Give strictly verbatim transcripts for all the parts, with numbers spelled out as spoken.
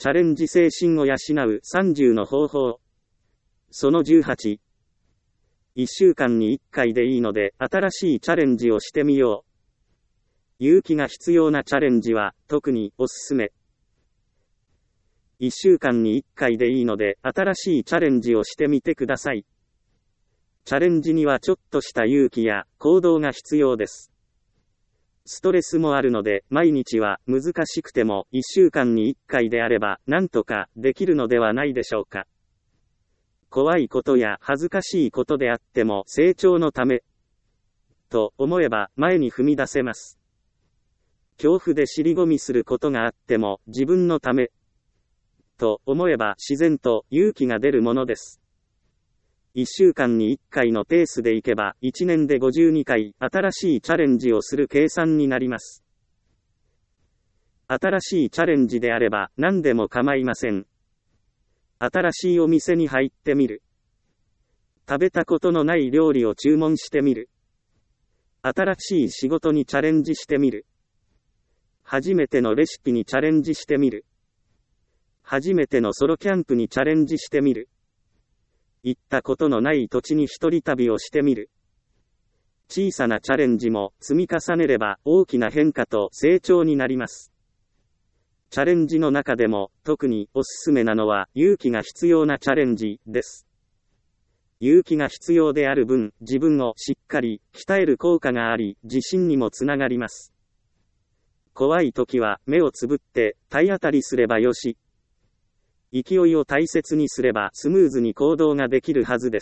チャレンジ精神を養うさんじゅうの方法。そのじゅうはち。いっしゅうかんにいっかいでいいので新しいチャレンジをしてみよう。勇気が必要なチャレンジは特におすすめ。いっしゅうかんにいっかいでいいので新しいチャレンジをしてみてください。チャレンジにはちょっとした勇気や行動が必要です。ストレスもあるので毎日は難しくてもいっしゅうかんにいっかいであればなんとかできるのではないでしょうか。怖いことや恥ずかしいことであっても成長のためと思えば前に踏み出せます。恐怖で尻込みすることがあっても自分のためと思えば自然と勇気が出るものです。いっしゅうかんにいっかいのペースでいけばいちねんでごじゅうにかい新しいチャレンジをする計算になります。新しいチャレンジであれば何でも構いません。新しいお店に入ってみる。食べたことのない料理を注文してみる。新しい仕事にチャレンジしてみる。初めてのレシピにチャレンジしてみる。初めてのソロキャンプにチャレンジしてみる。行ったことのない土地に一人旅をしてみる。小さなチャレンジも積み重ねれば大きな変化と成長になります。チャレンジの中でも特におすすめなのは勇気が必要なチャレンジです。勇気が必要である分、自分をしっかり鍛える効果があり、自信にもつながります。怖い時は目をつぶって体当たりすればよし。勢いを大切にすればスムーズに行動ができるはずです。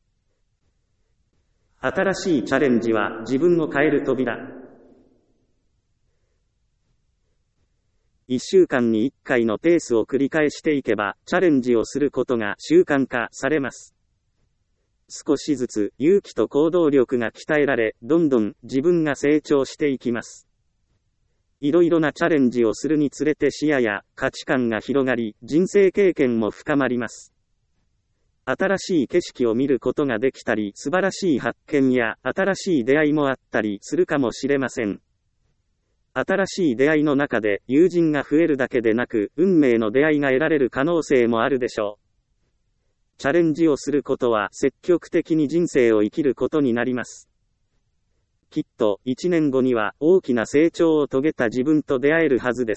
新しいチャレンジは自分を変える扉。いっしゅうかんにいっかいのペースを繰り返していけば、チャレンジをすることが習慣化されます。少しずつ勇気と行動力が鍛えられ、どんどん自分が成長していきます。いろいろなチャレンジをするにつれて視野や価値観が広がり、人生経験も深まります。新しい景色を見ることができたり、素晴らしい発見や新しい出会いもあったりするかもしれません。新しい出会いの中で友人が増えるだけでなく、運命の出会いが得られる可能性もあるでしょう。チャレンジをすることは積極的に人生を生きることになります。きっといちねんごには大きな成長を遂げた自分と出会えるはずです。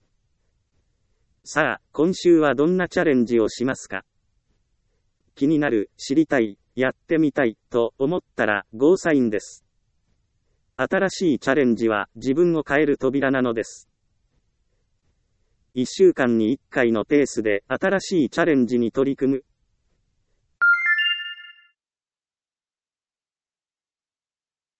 さあ、今週はどんなチャレンジをしますか？気になる、知りたい、やってみたいと思ったらゴーサインです。新しいチャレンジは自分を変える扉なのです。いっしゅうかんにいっかいのペースで新しいチャレンジに取り組む。